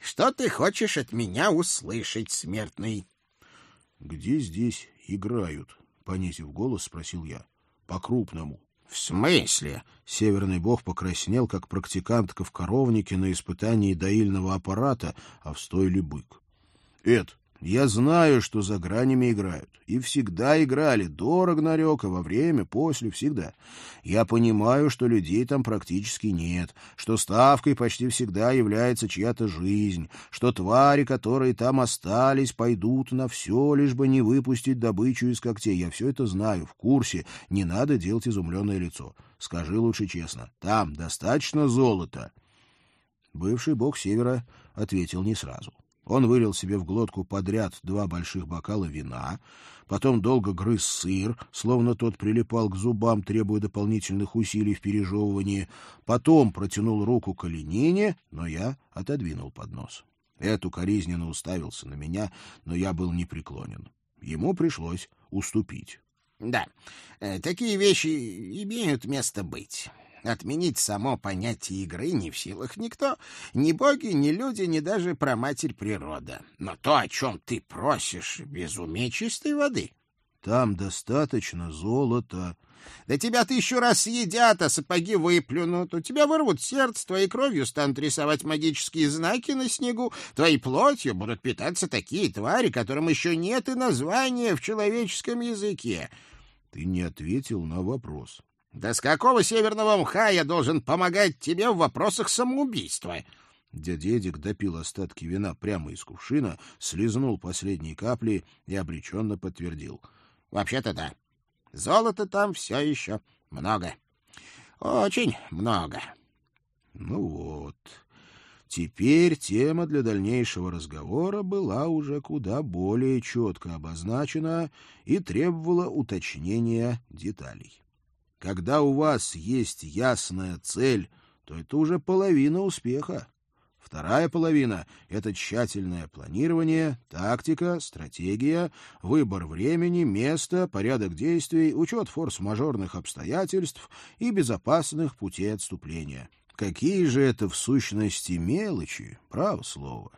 Что ты хочешь от меня услышать, смертный? — Где здесь играют? — понизив голос, спросил я. — По-крупному. — В смысле? Северный бог покраснел, как практикантка в коровнике на испытании доильного аппарата, а в стойле бык. — Эд, я знаю, что за гранями играют. И всегда играли, до Рагнарёка, во время, после, всегда. Я понимаю, что людей там практически нет, что ставкой почти всегда является чья-то жизнь, что твари, которые там остались, пойдут на все, лишь бы не выпустить добычу из когтей. Я все это знаю, в курсе, не надо делать изумленное лицо. Скажи лучше честно, там достаточно золота? Бывший бог Севера ответил не сразу. Он вылил себе в глотку подряд 2 больших бокала вина, потом долго грыз сыр, словно тот прилипал к зубам, требуя дополнительных усилий в пережевывании, потом протянул руку к оленине, но я отодвинул поднос. Эд укоризненно уставился на меня, но я был непреклонен. Ему пришлось уступить. — Да, такие вещи имеют место быть. Отменить само понятие игры не в силах никто, ни боги, ни люди, ни даже праматерь природа. Но то, о чем ты просишь, безумие чистой воды. Там достаточно золота. Да тебя 1000 раз съедят, а сапоги выплюнут. У тебя вырвут сердце, твоей кровью станут рисовать магические знаки на снегу, твоей плотью будут питаться такие твари, которым еще нет и названия в человеческом языке. Ты не ответил на вопрос. Да с какого северного мха я должен помогать тебе в вопросах самоубийства? Дядя Эдик допил остатки вина прямо из кувшина, слезнул последние капли и обреченно подтвердил. — Вообще-то да. Золота там все еще много. Очень много. Ну вот. Теперь тема для дальнейшего разговора была уже куда более четко обозначена и требовала уточнения деталей. Когда у вас есть ясная цель, то это уже половина успеха. Вторая половина — это тщательное планирование, тактика, стратегия, выбор времени, места, порядок действий, учет форс-мажорных обстоятельств и безопасных путей отступления. Какие же это в сущности мелочи, право слово.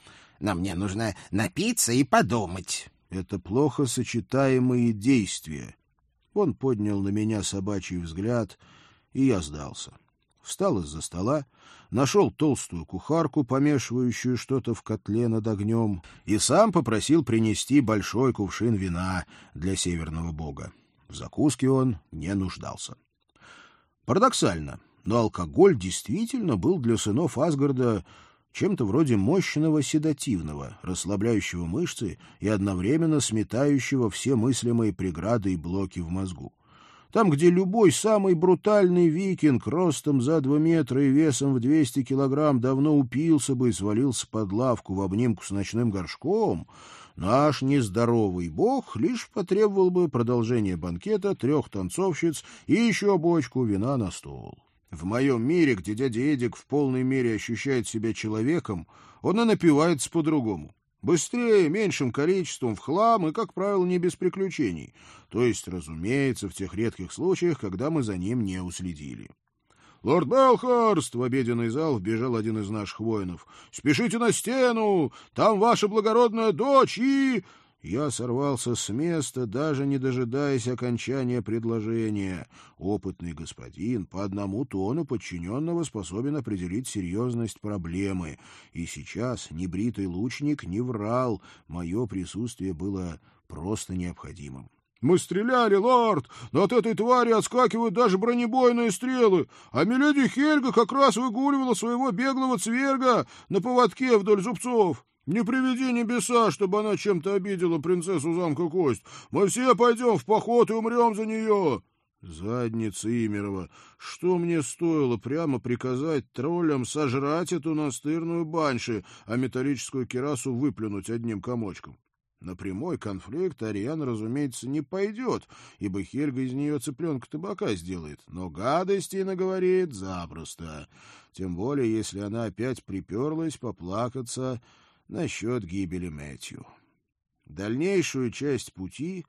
Но мне нужно напиться и подумать. Это плохо сочетаемые действия. Он поднял на меня собачий взгляд, и я сдался. Встал из-за стола, нашел толстую кухарку, помешивающую что-то в котле над огнем, и сам попросил принести большой кувшин вина для северного бога. В закуске он не нуждался. Парадоксально, но алкоголь действительно был для сынов Асгарда чем-то вроде мощного седативного, расслабляющего мышцы и одновременно сметающего все мыслимые преграды и блоки в мозгу. Там, где любой самый брутальный викинг ростом за 2 метра и весом в 200 килограмм давно упился бы и свалился под лавку в обнимку с ночным горшком, наш нездоровый бог лишь потребовал бы продолжения банкета, 3 танцовщиц и еще бочку вина на стол. В моем мире, где дядя Эдик в полной мере ощущает себя человеком, он и напивается по-другому. Быстрее, меньшим количеством, в хлам и, как правило, не без приключений. То есть, разумеется, в тех редких случаях, когда мы за ним не уследили. «Лорд Белхорст!» — в обеденный зал вбежал один из наших воинов. «Спешите на стену! Там ваша благородная дочь и...» Я сорвался с места, даже не дожидаясь окончания предложения. Опытный господин по одному тону подчиненного способен определить серьезность проблемы. И сейчас небритый лучник не врал, мое присутствие было просто необходимым. «Мы стреляли, лорд, но от этой твари отскакивают даже бронебойные стрелы, а миледи Хельга как раз выгуливала своего беглого цверга на поводке вдоль зубцов. Не приведи небеса, чтобы она чем-то обидела принцессу замка Кость. Мы все пойдем в поход и умрем за нее». Задница Имерова. Что мне стоило прямо приказать троллям сожрать эту настырную банши, а металлическую кирасу выплюнуть одним комочком? На прямой конфликт Ариан, разумеется, не пойдет, ибо Хельга из нее цыпленка табака сделает, но гадостей наговорит запросто. Тем более, если она опять приперлась поплакаться насчет гибели Мэтью. Дальнейшую часть пути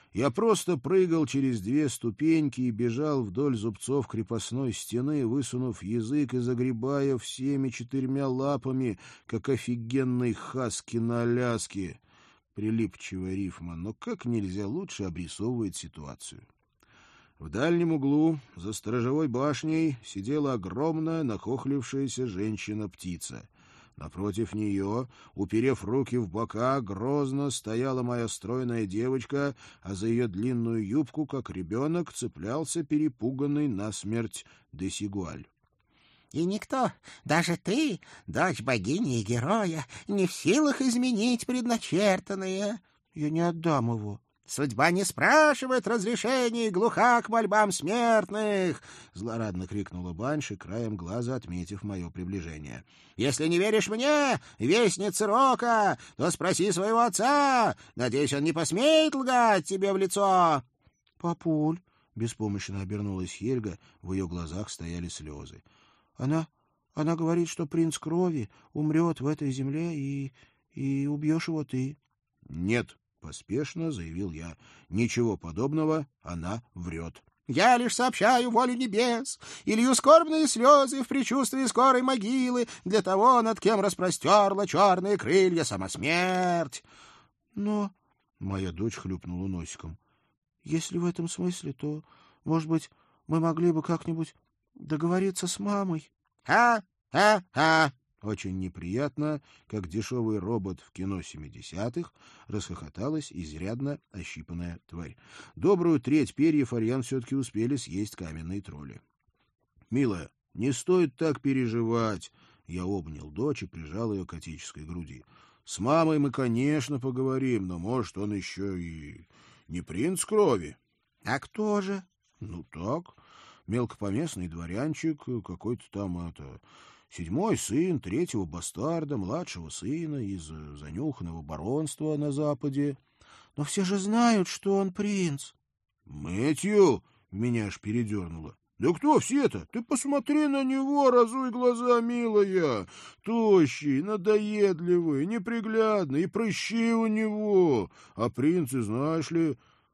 Я просто прыгал через 2 ступеньки и бежал вдоль зубцов крепостной стены, высунув язык и загребая всеми 4 лапами, как офигенный хаски на Аляске. Прилипчивая рифма, но как нельзя лучше обрисовывает ситуацию. В дальнем углу, за сторожевой башней, сидела огромная нахохлившаяся женщина-птица. Напротив нее, уперев руки в бока, грозно стояла моя стройная девочка, а за ее длинную юбку, как ребенок, цеплялся перепуганный насмерть Десигуаль. — И никто, даже ты, дочь богини и героя, не в силах изменить предначертанное. — Я не отдам его. Судьба не спрашивает разрешения и глуха к мольбам смертных! — злорадно крикнула Банши, краем глаза отметив мое приближение. — Если не веришь мне, вестнице Рока, то спроси своего отца. Надеюсь, он не посмеет лгать тебе в лицо. — Папуль, — беспомощно обернулась Хельга, в ее глазах стояли слезы. — Она говорит, что принц крови умрет в этой земле, и убьешь его ты. — Нет, — поспешно заявил я. — Ничего подобного, она врет. — Я лишь сообщаю волю небес и лью скорбные слезы в предчувствии скорой могилы для того, над кем распростерла черные крылья сама смерть. — Но, — моя дочь хлюпнула носиком, — если в этом смысле, то, может быть, мы могли бы как-нибудь договориться с мамой? — Ха-ха-ха! Очень неприятно, как дешевый робот в кино 70-х, расхохоталась изрядно ощипанная тварь. Добрую треть перьев Арьян все-таки успели съесть каменные тролли. — Милая, не стоит так переживать. Я обнял дочь и прижал ее к отеческой груди. — С мамой мы, конечно, поговорим, но, может, он еще и не принц крови. — А кто же? — Ну так, мелкопоместный дворянчик, какой-то там 7-й сын 3-го бастарда, младшего сына из занюханного баронства на западе. — Но все же знают, что он принц. — Мэтью! — меня аж передернуло. — Да кто все-то? Ты посмотри на него, разуй глаза, милая. Тощий, надоедливый, неприглядный, и прыщи у него. А принцы, знаешь ли...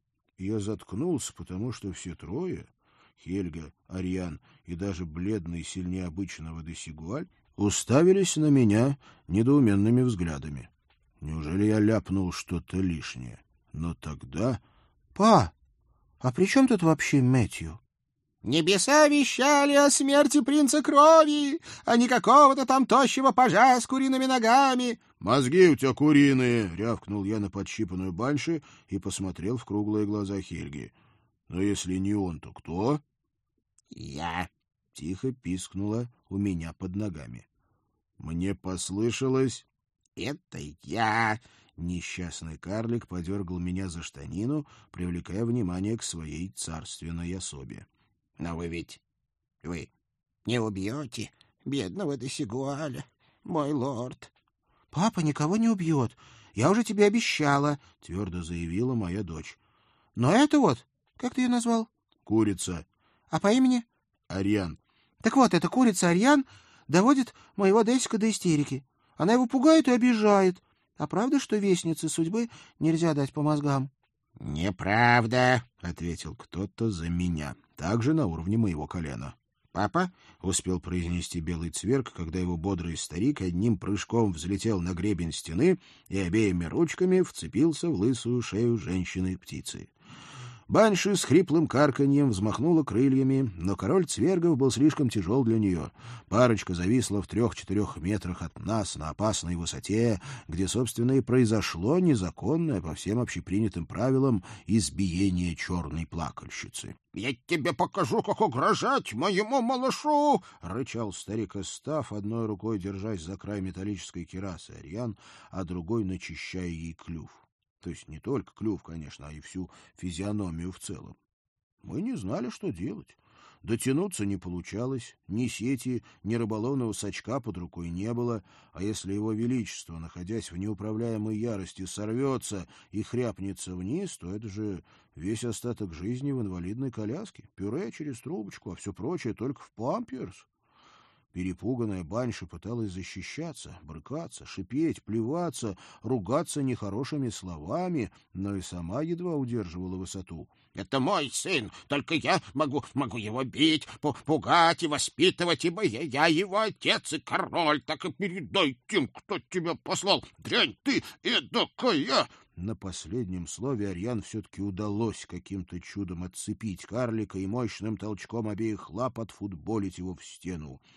Я заткнулся, потому что все трое... Хельга, Арьян и даже бледный, сильнее обычного Десигуаль уставились на меня недоуменными взглядами. Неужели я ляпнул что-то лишнее? Но тогда... — Па, а при чем тут вообще Мэтью? — Небеса вещали о смерти принца крови, а не какого-то там тощего пажа с куриными ногами. — Мозги у тебя куриные! — рявкнул я на подщипанную Банши и посмотрел в круглые глаза Хельги. — Но если не он, то кто? — Я. — тихо пискнула у меня под ногами. Мне послышалось... — Это я. Несчастный карлик подергал меня за штанину, привлекая внимание к своей царственной особе. — Но вы не убьете бедного Десигуаля, мой лорд. — Папа никого не убьет. Я уже тебе обещала, — твердо заявила моя дочь. — Но это вот, как ты ее назвал? — Курица. — А по имени? — Арьян. — Так вот, эта курица Арьян доводит моего Десика до истерики. Она его пугает и обижает. А правда, что вестнице судьбы нельзя дать по мозгам? — Неправда, — ответил кто-то за меня, также на уровне моего колена. — Папа, — успел произнести белый цверг, когда его бодрый старик одним прыжком взлетел на гребень стены и обеими ручками вцепился в лысую шею женщины-птицы. Банши с хриплым карканьем взмахнула крыльями, но король цвергов был слишком тяжел для нее. Парочка зависла в 3-4 метрах от нас на опасной высоте, где, собственно, и произошло незаконное, по всем общепринятым правилам, избиение черной плакальщицы. — Я тебе покажу, как угрожать моему малышу! — рычал старик Эстаф, одной рукой держась за край металлической кирасы Арьян, а другой начищая ей клюв. То есть не только клюв, конечно, а и всю физиономию в целом. Мы не знали, что делать. Дотянуться не получалось, ни сети, ни рыболовного сачка под рукой не было, а если его величество, находясь в неуправляемой ярости, сорвется и хряпнется вниз, то это же весь остаток жизни в инвалидной коляске, пюре через трубочку, а все прочее только в памперс. Перепуганная Банши пыталась защищаться, брыкаться, шипеть, плеваться, ругаться нехорошими словами, но и сама едва удерживала высоту. — Это мой сын, только я могу его бить, пугать и воспитывать, ибо я его отец и король, так и передай тем, кто тебя послал. Дрянь ты эдакая! На последнем слове Арьян все-таки удалось каким-то чудом отцепить карлика и мощным толчком обеих лап отфутболить его в стену.